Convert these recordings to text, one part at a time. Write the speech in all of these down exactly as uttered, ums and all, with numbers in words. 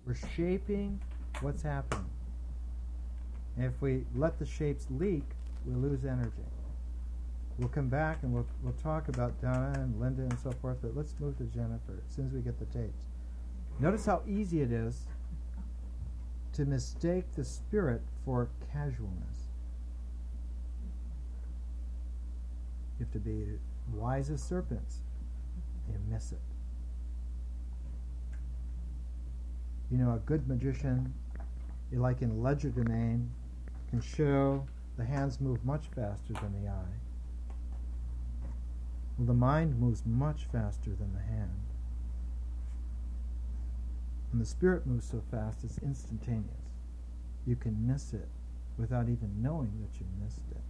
We're shaping what's happening. And if we let the shapes leak, we lose energy. We'll come back and we'll we'll talk about Donna and Linda and so forth, but let's move to Jennifer as soon as we get the tapes. Notice how easy it is to mistake the spirit for casualness. You have to be wise as serpents. You miss it. You know, a good magician, like in legerdemain, can show the hands move much faster than the eye. Well, the mind moves much faster than the hand. And the spirit moves so fast, it's instantaneous. You can miss it without even knowing that you missed it.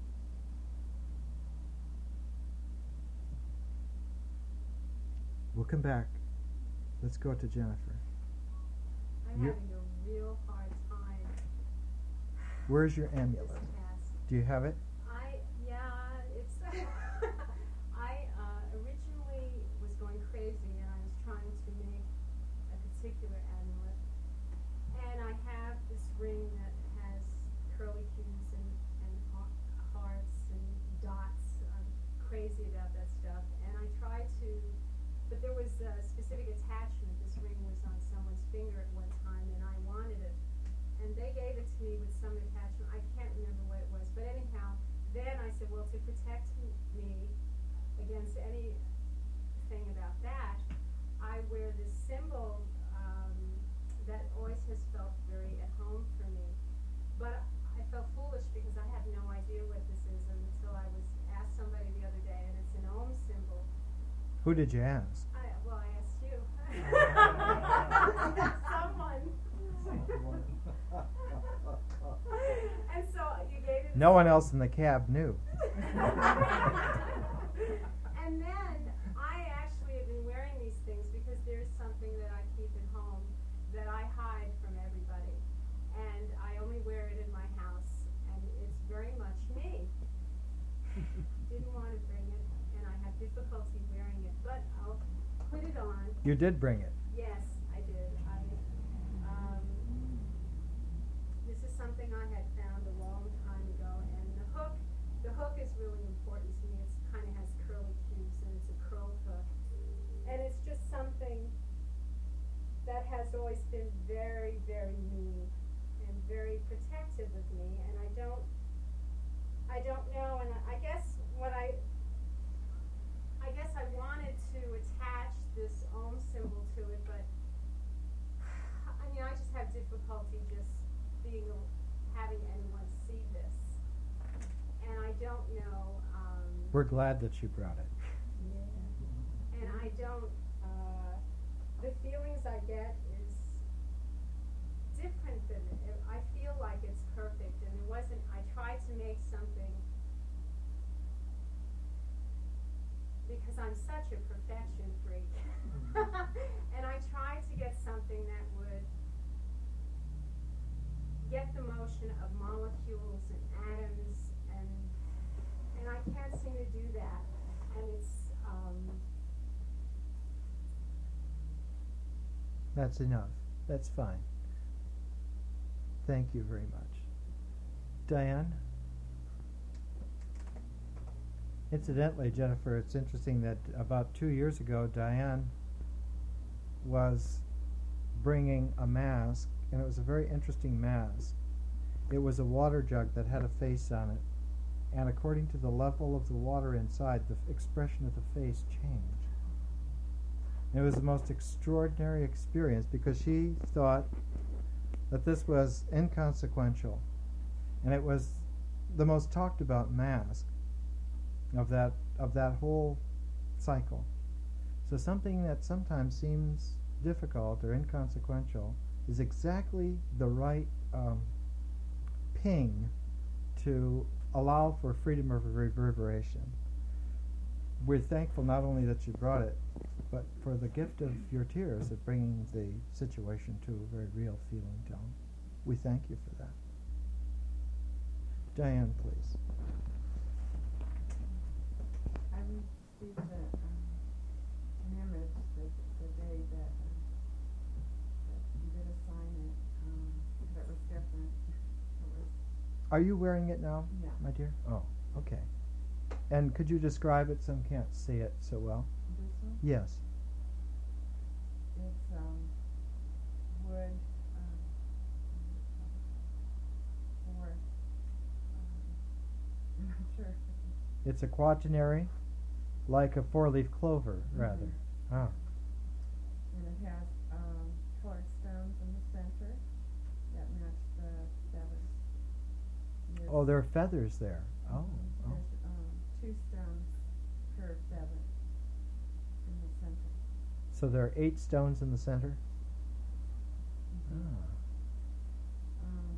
We'll come back. Let's go to Jennifer. I'm You're having a real hard time. Where's your amulet? Do you have it? I, yeah, it's... I uh, originally was going crazy and I was trying to make a particular amulet. And I have this ring that has curly cues and, and hearts and dots. I'm crazy about that stuff. And I tried to... But there was a specific attachment. This ring was on someone's finger at one time, and I wanted it. And they gave it to me with some attachment. I can't remember what it was. But anyhow, then I said, well, to protect me against anything about that, I wear this symbol um, that always has felt very at home for me. But I felt foolish because I have no idea what this is until I was asked somebody the other day, and it's an Om symbol. Who did you ask? I, well, I asked you. Someone. And so you gave it. No one else in the cab knew. And then I actually have been wearing these things because there's something that I keep at home that I hide from everybody. And I only wear it in my house, and it's very much me. Didn't want to bring it, and I have difficulty wearing it, but I'll put it on. You did bring it. Yes, I did. I, um, this is something I had found a long time ago, and the hook, the hook is really important to me. It kind of has curly cues, and it's a curled hook, and it's just something that has always been very, very me, and very protective of me. And I don't, I don't know, and I, I guess what I. I guess I wanted to attach this Om symbol to it, but I mean, I just have difficulty just being having anyone see this, and I don't know. Um, We're glad that you brought it. Yeah. And I don't. Uh, the feelings I get is different than it. I feel like it's perfect, and it wasn't. I tried to make something. Because I'm such a perfection freak. And I tried to get something that would get the motion of molecules and atoms, and and I can't seem to do that. And it's um That's enough. That's fine. Thank you very much. Diane? Incidentally, Jennifer, it's interesting that about two years ago, Diane was bringing a mask, and it was a very interesting mask. It was a water jug that had a face on it, and according to the level of the water inside, the f- expression of the face changed. And it was the most extraordinary experience because she thought that this was inconsequential, and it was the most talked about mask of that of that whole cycle. So something that sometimes seems difficult or inconsequential is exactly the right um, ping to allow for freedom of reverberation. We're thankful not only that you brought it, but for the gift of your tears of bringing the situation to a very real feeling tone. We thank you for that. Diane, please. I received a, um, an image the, the day that, um, that you did a sign Are you wearing it now, No. my dear? Oh, okay. And could you describe it? Some can't see it so well. This one? Yes. It's um, wood, um, or, um, I'm not sure. It's a quaternary, like a four-leaf clover, rather. Mhm. Ah. And it has um, colored stones in the center that match the feathers. And Oh, there's- there are feathers there. Oh. Mhm. oh. There's um, two stones per feather in the center. So there are eight stones in the center? Mhm. Ah. Um,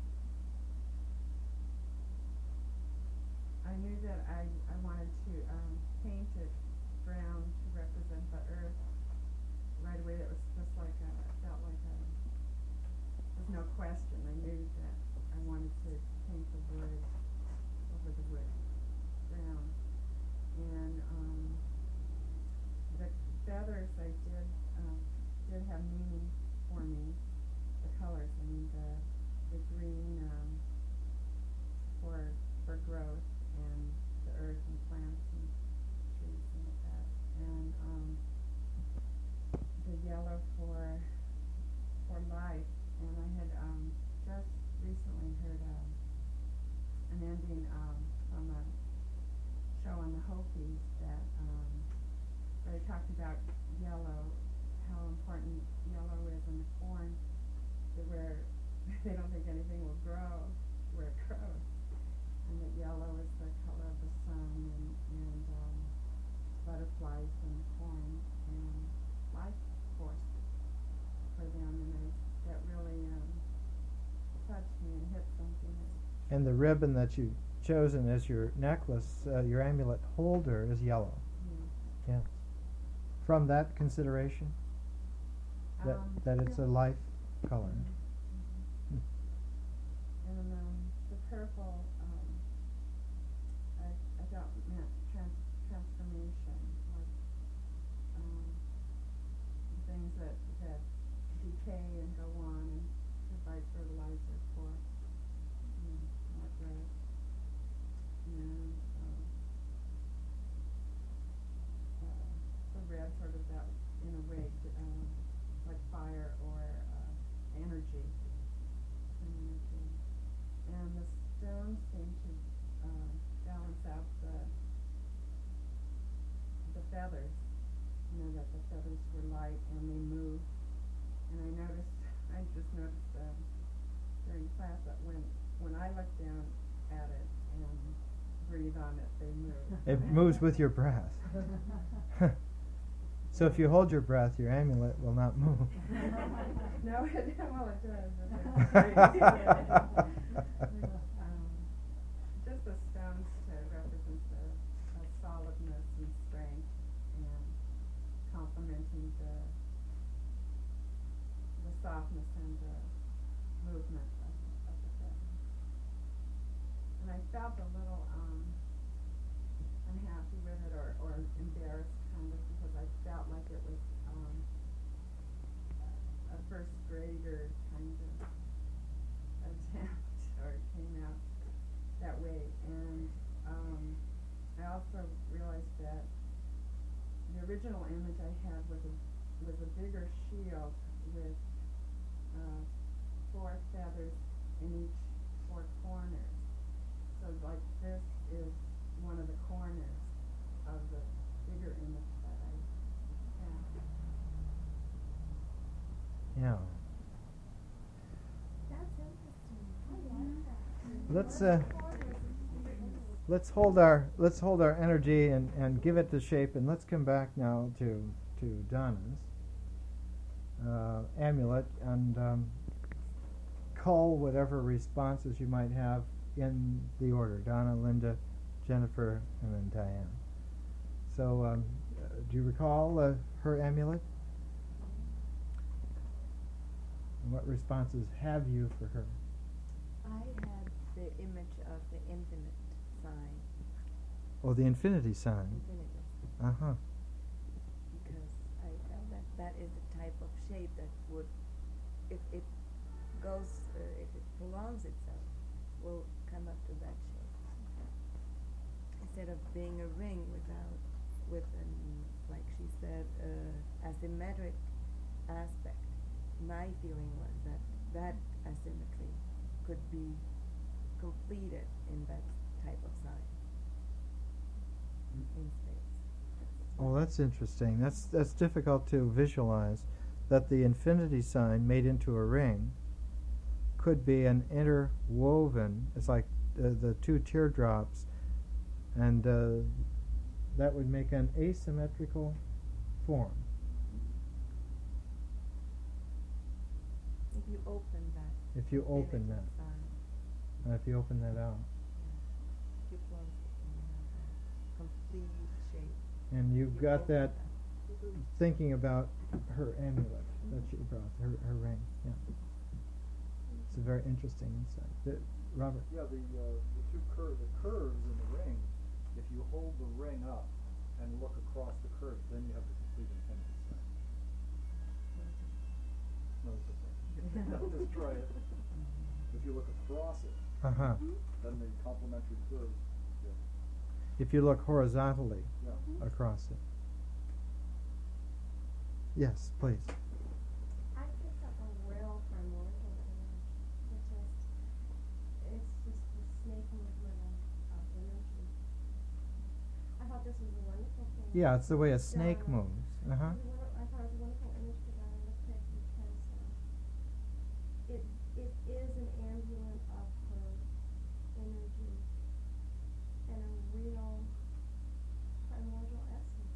I knew that I, I wanted to um, paint it brown to represent the earth right away. It was just like a, it felt like a, there's no question. I knew that I wanted to paint the wood over the wood brown. And um, the feathers I did, um, did have meaning for me. The colors, I mean, the, the green um, for, for growth, and the earth and plants and trees and that, and um, the yellow for for life. And I had um, just recently heard um, an ending um, from a show on the Hopis that um, where they talked about yellow, how important yellow is in the corn, to where they don't think anything will grow where it grows. And that yellow is the color of the sun, and, and um, butterflies in the corn, and life force for them. And I, that really um, touched me and hit something. That, And the ribbon that you've chosen as your necklace, uh, your amulet holder, is yellow. yeah. Yes. From that consideration, that Um, that it's yeah. a life color. Mhm. Hmm. And um, the purple, um, I, I felt meant trans- transformation, like um, things that, that decay and go on and provide fertilizer for you know, more growth. And um, uh, the red sort of that, in a way, d- um, like fire or uh, energy. Energy. And the stones seem to uh, balance out the the feathers. You know, that the feathers were light and they move. And I noticed, I just noticed um, during class that when when I look down at it and breathe on it, they move. It moves with your breath. So if you hold your breath, your amulet will not move. No, it, well, it does. It does. um, just the stones to represent the uh, solidness and strength, and complementing the the softness and the movement of, of the feather. And I felt a little um, unhappy with it, or, or embarrassed, kind of, because I felt like it was um, a first grader kind of attempt, or it came out that way. And um, I also realized that the original image I had was a was a bigger shield with uh, four feathers in each four corners. So like this is one of the corners of the bigger image that I had. Yeah. That's interesting. I like that. Let's uh, let's hold our let's hold our energy and, and give it the shape, and let's come back now to to Donna's uh, amulet, and um, call whatever responses you might have in the order: Donna, Linda, Jennifer, and then Diane. So, um, uh, do you recall uh, her amulet? And what responses have you for her? I had the image of the infinite sign, Oh, the infinity sign. infinitus, Uh huh. because I felt that that is the type of shape that would, if it goes, uh, if it prolongs itself, will come up to that shape. Instead of being a ring without, with an, like she said, uh, asymmetric aspect, my feeling was that that asymmetry could be completed in that type of sign in space. Oh, that's interesting. That's that's difficult to visualize. That the infinity sign made into a ring could be an interwoven. It's like uh, the two teardrops, and uh, that would make an asymmetrical form. If you open that. If you open image of that, sign, and if you open that out, yeah. If you close it and you have that complete shape. and you've You got open that thinking about her amulet that she brought, her her ring. Yeah, it's a very interesting insight. The- Robert. Yeah, the uh, the two cur- the curves in the ring. If you hold the ring up and look across the curves, then you have the complete infinity sign. No, it's okay. Don't destroy it. If you look across it, Uh huh. then the complementary curves. Yeah. If you look horizontally Yeah. across it. Yes, please. I picked up a real primordial image. It just, it's just the snake movement of, of energy. I thought this was a wonderful thing. Yeah, it's the way a snake Donna. moves. Uh huh. It was a wonder- I thought it was a wonderful image for Donna to pick because uh, it it is an ambulance of her energy and a real primordial essence.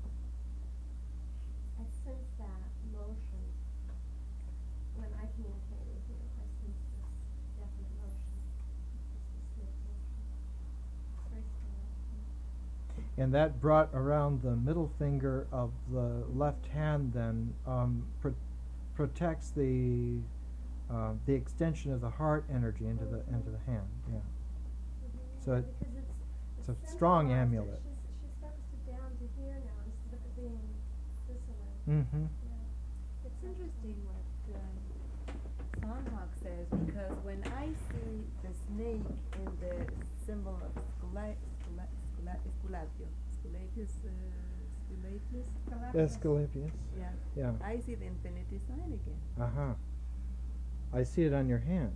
I sense that motion when I communicate with you. I sense this definite motion. It's the snake motion. It's very scary. And that brought around the middle finger of the left hand. Then um, pro- protects the uh, the extension of the heart energy into the into the hand. Yeah. Mhm. So it- because it's, it's a it's strong centralized. amulet. She's, she's focused it down to here now instead of it being this way. Mm-hmm. Yeah. It's interesting what um, Sondhawk says, because when I see the snake in the symbol of Scula- Scula- Scula- Esculapio, Esculapius, uh, Esculapius, Escalapius. yeah, Yeah. I see the infinity sign again. Uh huh. I see it on your hand.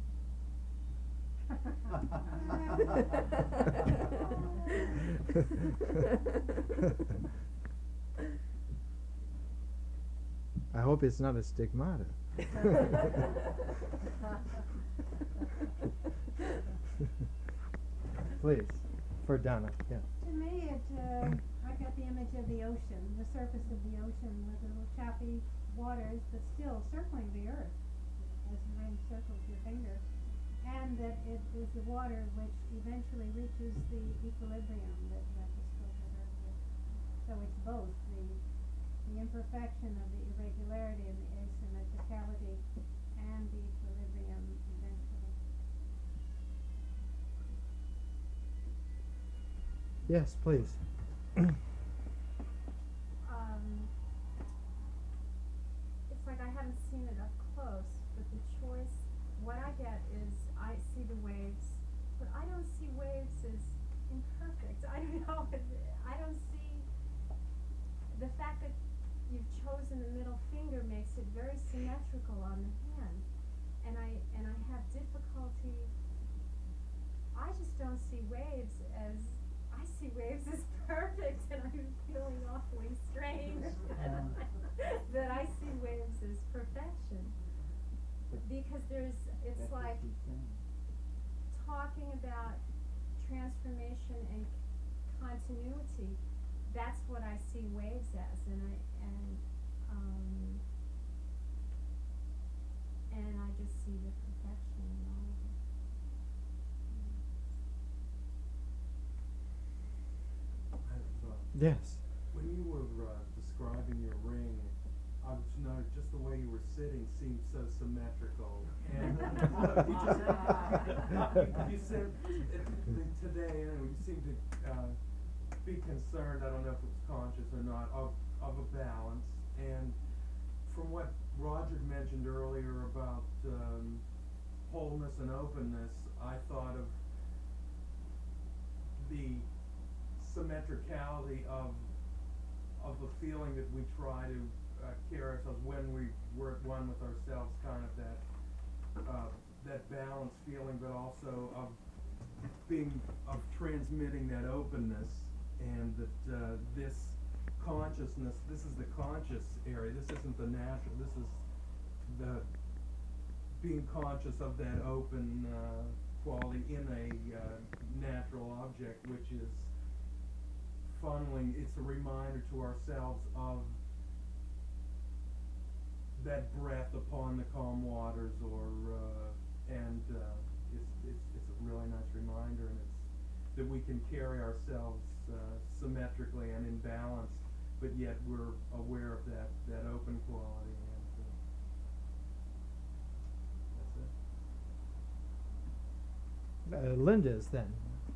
I hope it's not a stigmata. Please, for Donna. Yeah. To me, it, uh, I got the image of the ocean, the surface of the ocean with the little choppy waters, but still circling the earth as the ring circles your finger. And that it is the water which eventually reaches the equilibrium that, that was spoken earlier. So it's both the, the imperfection of the irregularity and the asymmetricality and the equilibrium eventually. Yes, please. Um, it's like I haven't seen it up close, but the choice, what I get is I see the waves, but I don't see waves as imperfect. I don't know. I don't see the fact that you've chosen the middle finger makes it very symmetrical on the hand, and I and I have difficulty. I just don't see waves as I see waves as perfect, and I'm feeling awfully strange that I see waves as perfection. Because there's, it's like talking about transformation and continuity. That's what I see waves as, and I and um, and I just see the perfection in all of it. I've, uh, Yes. when you were uh, describing your ring, I was noticed just the way you were sitting seemed so symmetrical. And uh, you just you, you said it, today, anyway, you seemed to uh, be concerned. I don't know if it was conscious or not of of a balance. And from what Roger mentioned earlier about um, wholeness and openness, I thought of the symmetricality of of the feeling that we try to uh, carry ourselves when we we're at one with ourselves, kind of that uh, that balanced feeling, but also of being of transmitting that openness, and that uh, this consciousness, this is the conscious area. This isn't the natural. This is the being conscious of that open uh, quality in a uh, natural object, which is funneling. It's a reminder to ourselves of that breath upon the calm waters, or uh, and uh, it's, it's it's a really nice reminder, and it's that we can carry ourselves uh, symmetrically and in balance, but yet we're aware of that that open quality. And uh, that's it. Uh, Linda's then.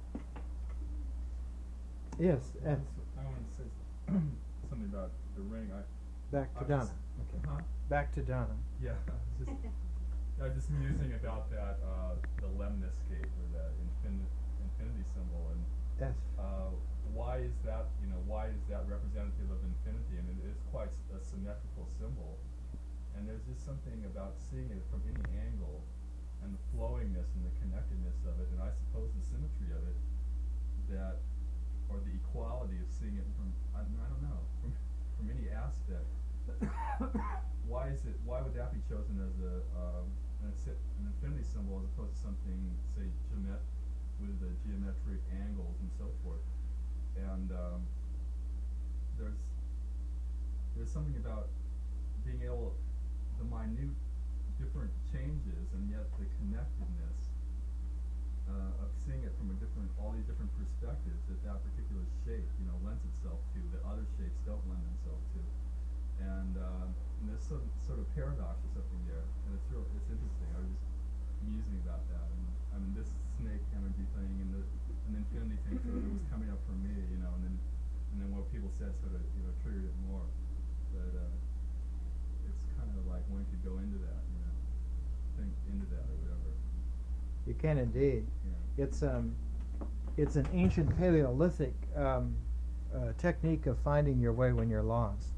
Yes, I and want to say some- something about the ring. I back to I was- Donna. Okay. Huh? Back to Donna. Yeah, I was just, I was just musing about that, uh, the lemniscate, or the infin- infinity symbol, and Yes. uh, why is that, you know, why is that representative of infinity? And it is quite s- a symmetrical symbol, and there's just something about seeing it from any angle, and the flowingness and the connectedness of it, and I suppose the symmetry of it, that, or the equality of seeing it from, I, I don't know, from, from any aspect. Why is it? Why would that be chosen as a um, an, an infinity symbol as opposed to something, say, geomet with the geometric angles and so forth? And um, there's there's something about being able, the minute different changes, and yet the connectedness uh, of seeing it from a different, all these different perspectives that that particular shape, you know, lends itself to, that other shapes don't lend themselves to. And, uh, and there's some sort of paradox or something there, and it's real, it's interesting. I was just musing about that, and I mean, this snake energy thing and the and the infinity thing sort of was coming up for me, you know, and then and then what people said sort of, you know, triggered it more. But uh, it's kind of like one could go into that, you know, think into that or whatever. You can indeed. Yeah. It's um, it's an ancient Paleolithic um, uh, technique of finding your way when you're lost.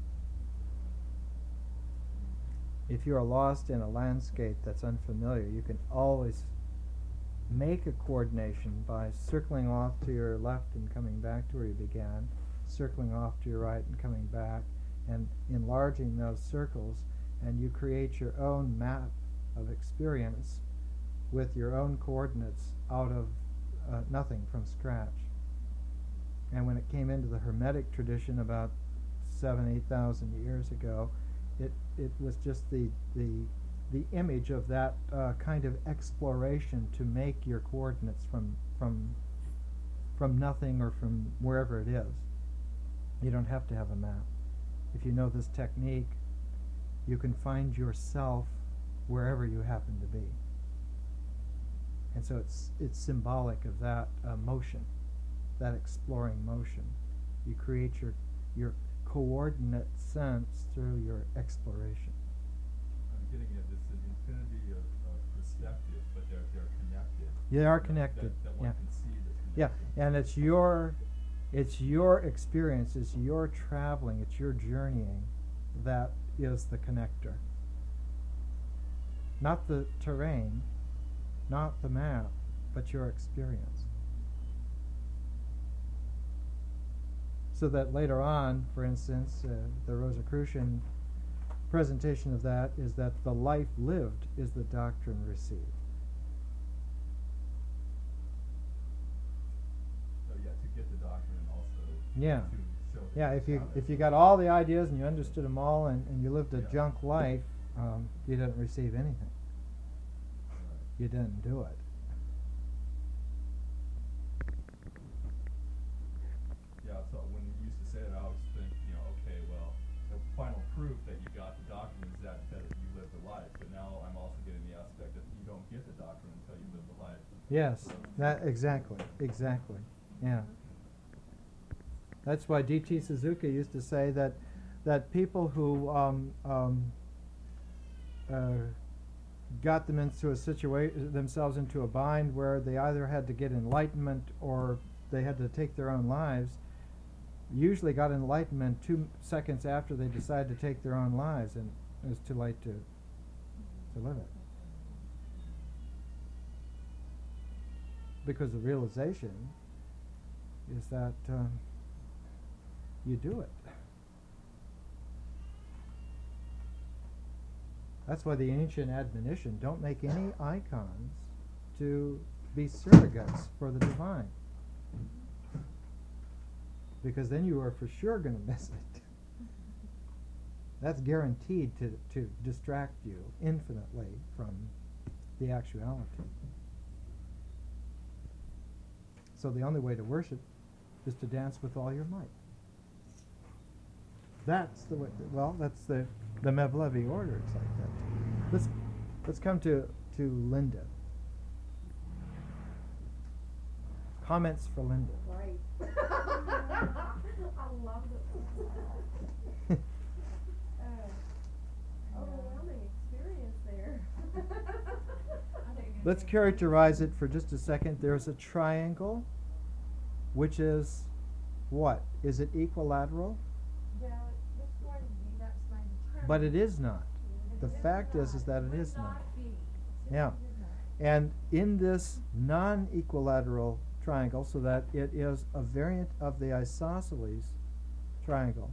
If you are lost in a landscape that's unfamiliar, you can always make a coordination by circling off to your left and coming back to where you began, circling off to your right and coming back, and enlarging those circles, and you create your own map of experience with your own coordinates out of uh, nothing, from scratch. And when it came into the Hermetic tradition about seven, eight thousand years ago, it it was just the the the image of that uh, kind of exploration to make your coordinates from from from nothing or from wherever it is. You don't have to have a map. If you know this technique, you can find yourself wherever you happen to be. And so it's it's symbolic of that uh, motion, that exploring motion. You create your your coordinate sense through your exploration. I'm getting at this an infinity of, of perspective, but they're they're connected. They are You know, connected. That, that one Yeah. can see the Yeah, connection. and it's your it's your experience, it's your traveling, it's your journeying that is the connector. Not the terrain, not the map, but your experience. So that later on, for instance, uh, the Rosicrucian presentation of that is that the life lived is the doctrine received. So yeah, to get the doctrine and also Yeah. to show that Yeah, if you how if that- you got all the ideas and you understood them all and, and you lived a Yeah. junk life, um, you didn't receive anything. Right. You didn't do it. Yeah, so when you used to say it, I always think, you know, okay, well, the final proof that you got the doctrine is that, that you lived the life. But now I'm also getting the aspect that you don't get the doctrine until you live the life. Yes, that exactly, exactly. Yeah. That's why D T Suzuki used to say that that people who um, um, uh, got them into a situation, themselves into a bind where they either had to get enlightenment or they had to take their own lives, usually got enlightenment two seconds after they decided to take their own lives, and it was too late to to live it. Because the realization is that um, you do it. That's why the ancient admonition, don't make any icons to be surrogates for the divine. Because then you are for sure going to miss it. That's guaranteed to, to distract you infinitely from the actuality. So the only way to worship is to dance with all your might. That's the way, well, that's the, the Mevlevi order. It's like that. Let's, let's come to, to Linda. Comments for Linda. Right. I love it. uh, overwhelming experience there. Let's characterize it for just a second. There's a triangle, which is what? Is it equilateral? Well, it looks going to be, that's my determinant. But it is not. The It is fact is, not. is that it Would is not. be. It Yeah. simply would not. And in this non-equilateral triangle, so that it is a variant of the isosceles triangle,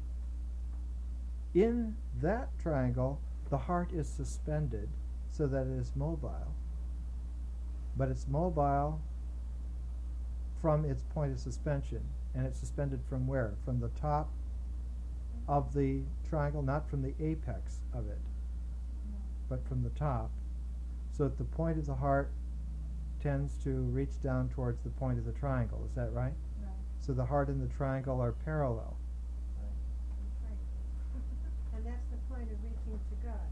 in that triangle, the heart is suspended so that it is mobile. But it's mobile from its point of suspension. And it's suspended from where? From the top of the triangle, not from the apex of it, but from the top. So that the point of the heart tends to reach down towards the point of the triangle. Is that right? Right. So the heart and the triangle are parallel. Right. And that's the point of reaching to God.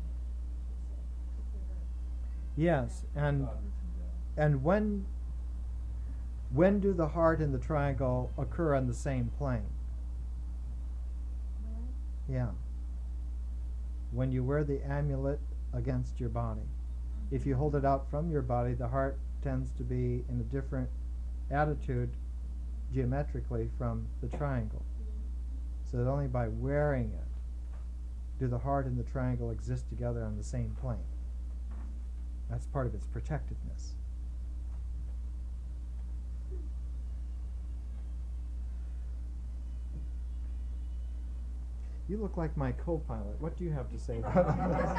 Yes, and God reaching down. and when when do the heart and the triangle occur on the same plane? Yeah. When you wear the amulet against your body. If you hold it out from your body, the heart tends to be in a different attitude geometrically from the triangle. So that only by wearing it do the heart and the triangle exist together on the same plane. That's part of its protectiveness. You look like my co-pilot. What do you have to say about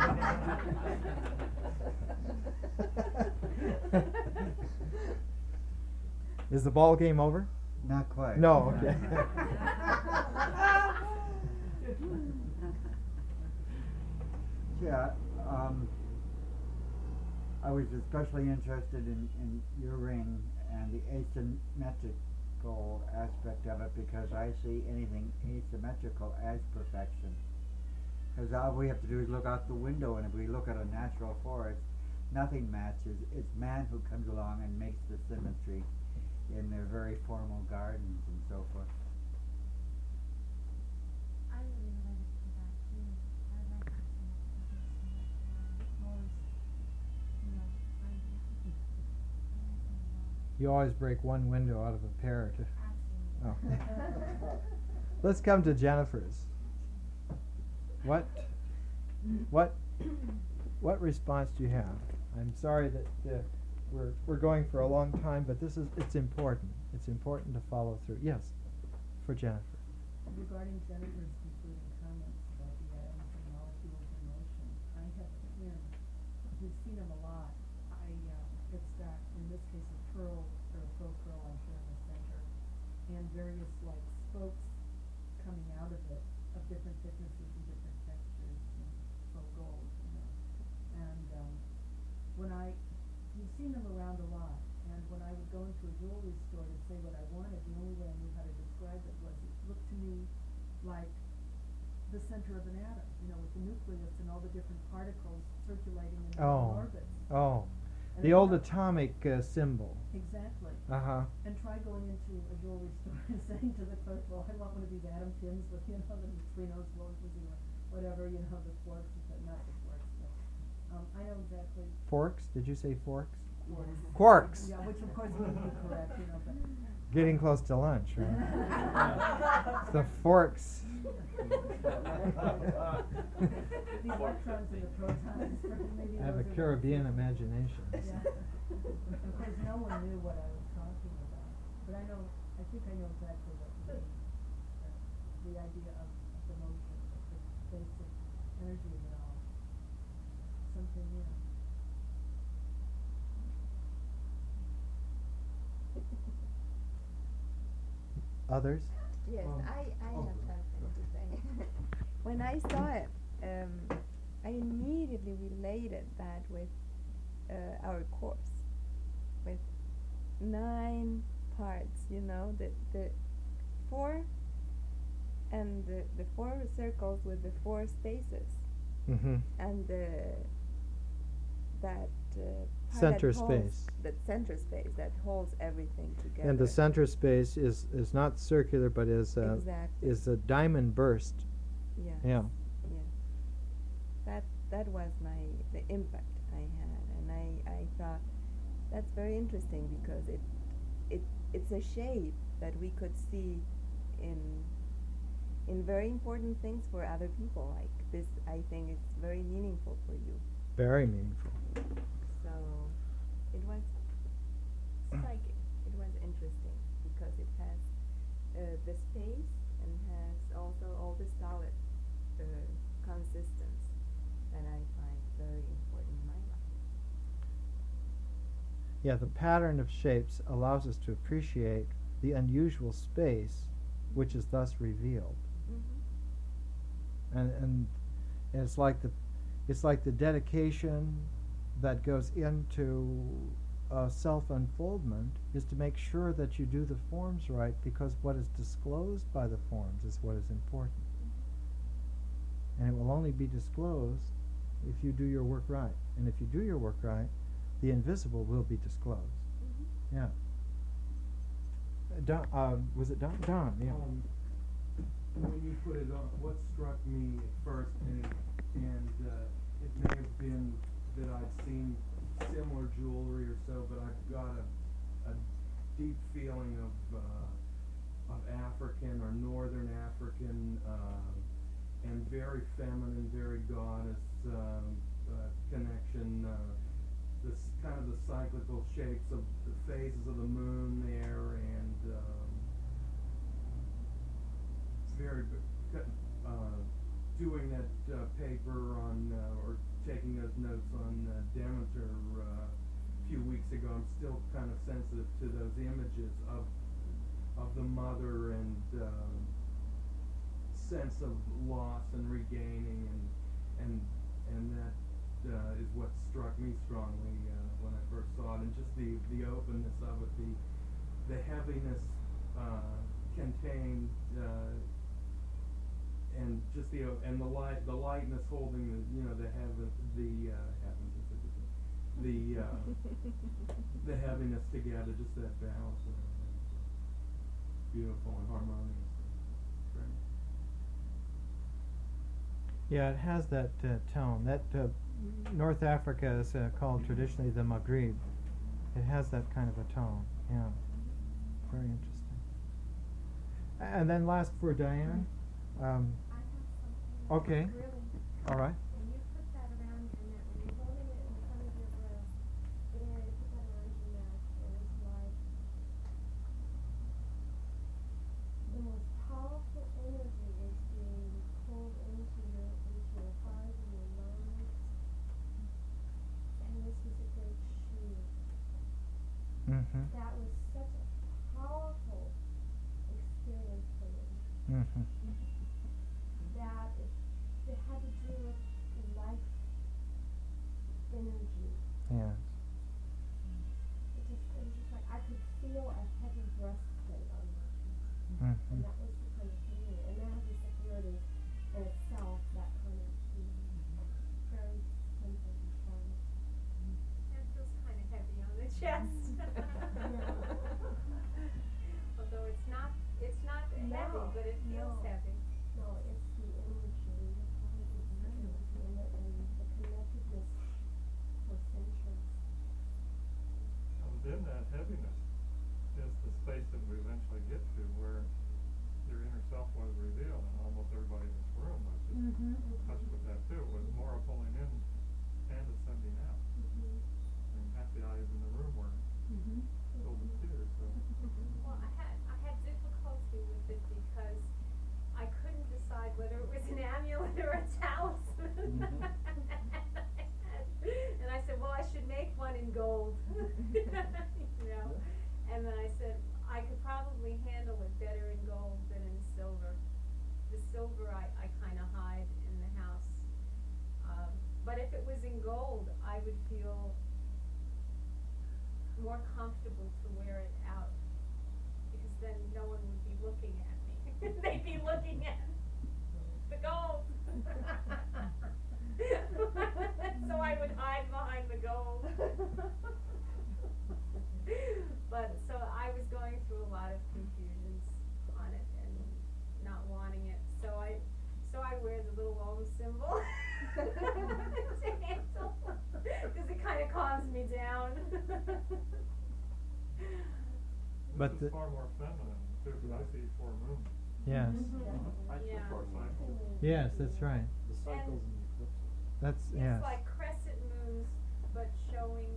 it? Is the ball game over? Not quite. No, okay. Yeah, um, I was especially interested in, in your ring and the asymmetrical aspect of it because I see anything asymmetrical as perfection. Because all we have to do is look out the window, and if we look at a natural forest, nothing matches. It's man who comes along and makes the symmetry in their very formal gardens and so forth. I really related to that too. I like to see it always, you know, I You always break one window out of a pair. To absolutely. oh. Let's come to Jennifer's. What, what, what response do you have? I'm sorry that uh, we're we're going for a long time, but this is it's important. It's important to follow through. Yes, for Jennifer. Regarding Jennifer's concluding comments about the atoms and molecules in motion, I have a twin who's seen them a lot. I, uh, it's got, in this case, a pearl, or a faux pearl, I'm sure, in the center, and various, like, spokes coming out of it, of different thicknesses and different textures, and faux gold, you know. And, um, when I, you've seen them around a lot, and when I would go into a jewelry store to say what I wanted, the only way I knew how to describe it was it looked to me like the center of an atom, you know, with the nucleus and all the different particles circulating in different Oh, orbits. oh, And the it old looked- atomic uh, symbol. Exactly. Uh huh. And try going into a jewelry store and saying to the clerk, well, I want one of these atom pins with, you know, the neutrinos, what was it, whatever, you know, the quarks, but not the quarks, the Um, I know exactly. Forks? Did you say forks? Quarks. Quarks. Yeah, which of course would be correct, you know, but. Getting close to lunch, right? It's the forks. The electrons and the protons. Maybe I have a those are the- Caribbean imagination. Yeah. Of course, no one knew what I was talking about, but I know, I think I know exactly what you mean. Uh, the idea of, of the motion, of the basic energy of it all. Something, yeah. Others? Yes, Um, I, I oh, have something to say. When I saw it, um, I immediately related that with uh, our course, with nine parts, you know, the, the four and the, the four circles with the four spaces, Mm-hmm. and the, that uh, part Center that holds, space. that center space that holds everything together. And the center space is, is not circular, but is a, Exactly. is a diamond burst. Yes. Yeah. Yes. That that was my the impact I had, and I, I thought that's very interesting because it it it's a shape that we could see in in very important things for other people. Like this, I think it's very meaningful for you. Very meaningful. So it was striking. It was interesting because it has uh, the space and has also all the solid uh, consistence that I find very important in my life. Yeah, the pattern of shapes allows us to appreciate the unusual space which is thus revealed. Mm-hmm. And, and and it's like the it's like the dedication that goes into uh, self-unfoldment is to make sure that you do the forms right, because what is disclosed by the forms is what is important. And it will only be disclosed if you do your work right. And if you do your work right, the invisible will be disclosed. Mm-hmm. Yeah. Uh, Don, um, was it Don? Don, yeah. Um, when you put it on, what struck me at first, and, and uh, it may have been that I'd seen similar jewelry or so, but I've got a, a deep feeling of uh, of African or Northern African, uh, and very feminine, very goddess um, uh, connection. Uh, this kind of the cyclical shapes of the phases of the moon there, and um, very good, uh, doing that uh, paper on uh, or taking those notes on uh, Demeter uh, a few weeks ago. I'm still kind of sensitive to those images of of the mother and um, sense of loss and regaining, and and and that uh, is what struck me strongly uh, when I first saw it, and just the the openness of it, the the heaviness uh, contained, uh, and just the o- and the light the lightness holding the you know the heaven the uh, heavens is a good thing. the uh, the heaviness together, just that balance, uh, beautiful and harmonious. Great. Yeah, it has that uh, tone. That uh, North Africa is uh, called traditionally the Maghrib. It has that kind of a tone. Yeah, very interesting. A- And then last for Diane. Um, I have something. Okay. That's really, all right. when you put that around your neck, when you're holding it in front of your breast, and then you put that around your neck, it was like the most powerful energy is being pulled into your into your heart and your lungs. And this was a great shield. Mm-hmm. That was such a powerful experience for me. Mm-hmm. That it, it had to do with life energy. Yeah. It just it was just like I could feel a heavy breastplate on my chest. Mm-hmm. And that was the kind of feeling. And that had the security in itself, that kind of mm, very simple and fun. It feels kind of heavy on the chest. Although it's not it's not heavy, No, but it feels no. heavy. No, it's the energy. The energy and the, and the connectedness within that heaviness is the space that we eventually get to where your inner self was revealed, and almost everybody in this room was just Mhm. touched with that too. It was more a pulling in and a sending out. And half the eyes in the room were Mhm. filled with tears. So Well, I had I had difficulty with it because I couldn't decide whether it was an amulet or a talisman. Mhm. And I said, well, I should make one in gold, you know. And then I said, I could probably handle it better in gold than in silver. The silver I, I kind of hide in the house. Um, but if it was in gold, I would feel more comfortable to wear it out. Because then no one would be looking at me. They'd be looking at the gold. So I would hide behind the gold. But so I was going through a lot of confusions on it and not wanting it. So I so I wear the little Om symbol to handle because it kind of calms me down. But this is the- far more feminine too, because I see four moons. Yes. I see Yeah. four cycles. Yes, that's right. The cycles and the eclipses. That's It's yes. like crescent moons, but showing.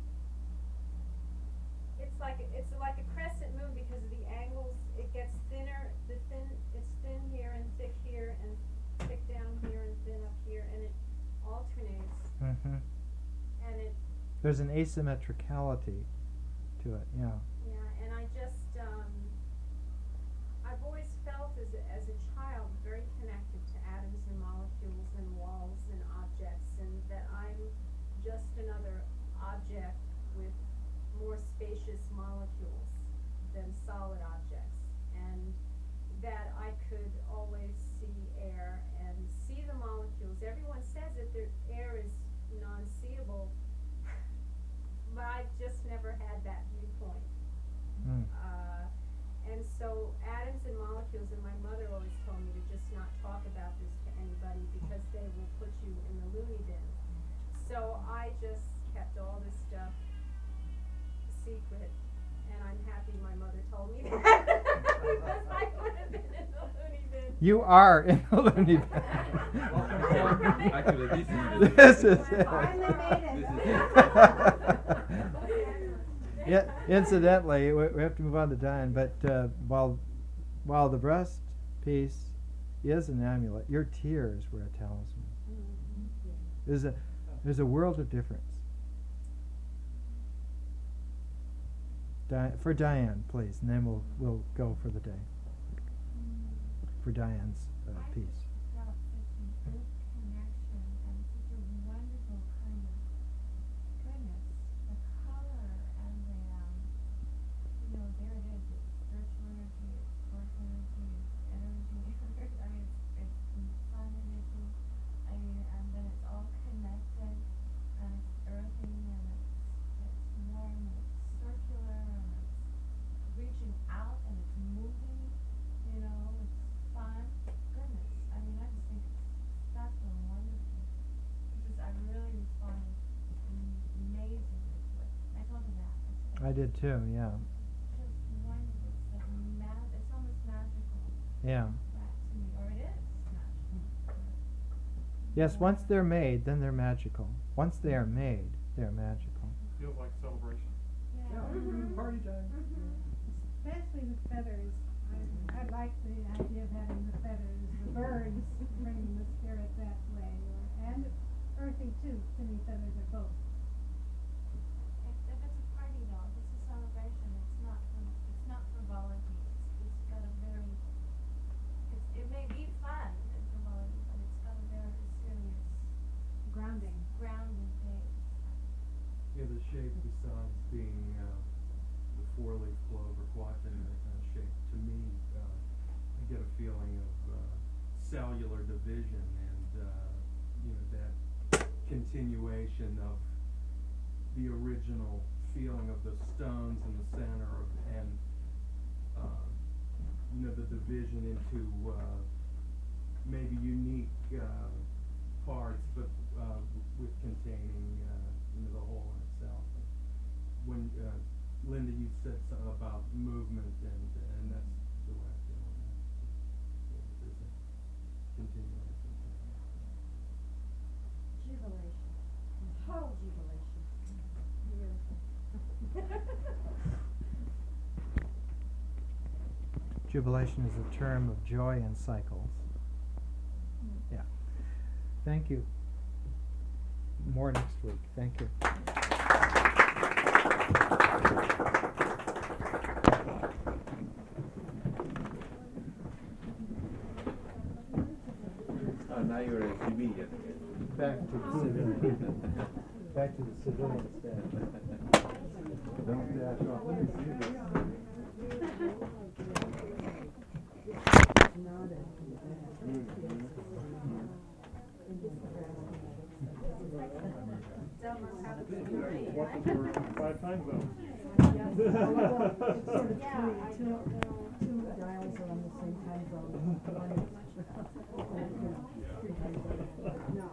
It's like it's like a crescent moon because of the angles. It gets thinner. The thin, it's thin here and thick here and thick down here and thin up here, and it alternates. Mhm. And it, There's an asymmetricality to it. Yeah. yeah, and I just, um, I've always felt as a, as a child very connected to atoms and molecules and walls and objects, and that I'm just another object with more spacious molecules than solid objects, and that I could always see air and see the molecules. Everyone says that the air is non-seeable, but I just never had that viewpoint. Mm. Uh, and so atoms and molecules, and my mother always told me to just not talk about this to anybody because they will put you in the loony bin. So I just kept all this stuff secret, and I'm happy my mother told me that because I would have been in the loony bin. You are in the loony bin. Actually, this is This is it. Finally made it. Yeah, incidentally, we, we have to move on to Diane, but uh, while while the breast piece is an amulet, your tears were a talisman. There's a there's a world of difference. Di- for Diane, please, and then we'll we'll go for the day. For Diane's uh, piece. felt such a deep connection and such a wonderful kind of goodness. The color and the, um, you know, there it is. It's spiritual energy, it's force energy, it's energy. I mean, it's, it's sun energy. I mean, and then it's all connected, and it's earthy, and it's it's warm, and it's circular, and it's reaching out, and it's moving. You know, it's fun. Goodness, I mean, I just think it's special and wonderful. It's just, I really responded am- amazingly to it. I told him that. I said, I did too. Yeah. just wonderful. It's like mag- it's almost magical. Yeah. That to me, or it is magical. Yes. Once they're made, then they're magical. Once they are made, they're magical. Feels like celebration. Yeah. Mhm. Party time. Especially with feathers. I, I like the idea of having the feathers, the birds bringing the spirit that way, or, and earthy too. To me, feathers are both. If, if it's a party though, if it's a celebration, it's not for, it's not frivolity. It's, it's got a very, it's, it may be fun and frivolity, but it's got a very serious Grounding. grounding base. Yeah, the shape besides being uh, the four-leaf clover quatrain uh, shape, to me, uh, I get a feeling of uh, cellular division and, uh, you know, that continuation of the original feeling of the stones in the center of, and, uh, you know, the division into uh, maybe unique uh, parts, but uh, with containing uh, you know, the whole in itself. When uh, Linda, you said something about movement, and and that's the way I feel on that. So there's a continuation. Jubilation. Total jubilation. Beautiful. Jubilation is a term of joy in cycles. Yeah. Thank you. More next week. Thank you. Oh, now you're a civilian. Back to the civilian. Back to the civilian staff. Don't dash off. Let me see this. Five time zones. Yeah, I don't know. Two dials are on the same time zone. One is- No.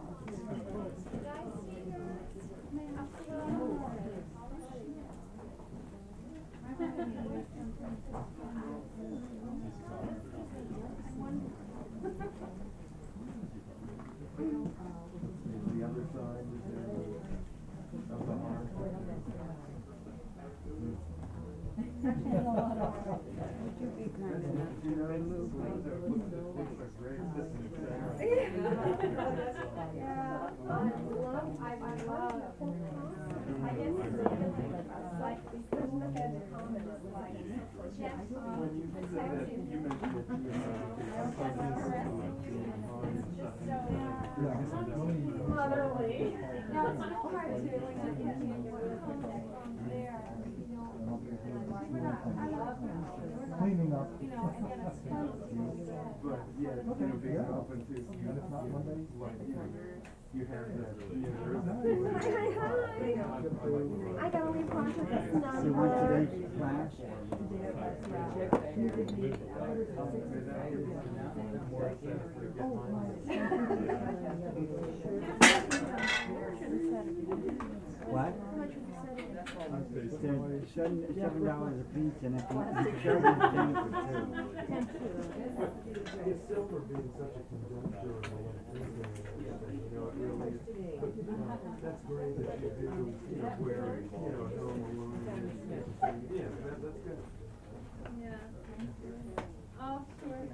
The other side is there of the heart. Would you be kind enough to remove my Yeah, I love, I, I love, I guess it's like, because look at the comment, it's like, chest, um, protecting. You mentioned it. Motherly. Now, it's so hard to, like, I can't get your contact there, you know. We're not, I love them. We're not, Cleaning up. You know, and then it's so. But yeah, you know, being open to, you And if not Monday? like, you have that, you I got only part of it. So what's today's class? What? They're seven, seven dollars a piece, and if you charge them ten for two. It's still for being such a conductor of electricity, you know, it really is. But, uh, that's great that you do, you know, wearing, you know, normal aluminum. Yeah, that, that's good. Yeah. Oh, sure.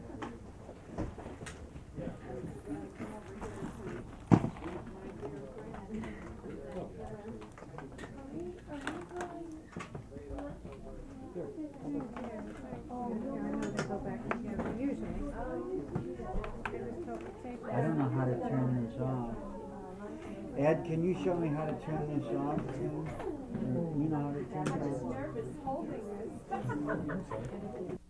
I don't know how to turn this off. Ed, can you show me how to turn this off? Tim? You know how to turn it off? Nervous holding this.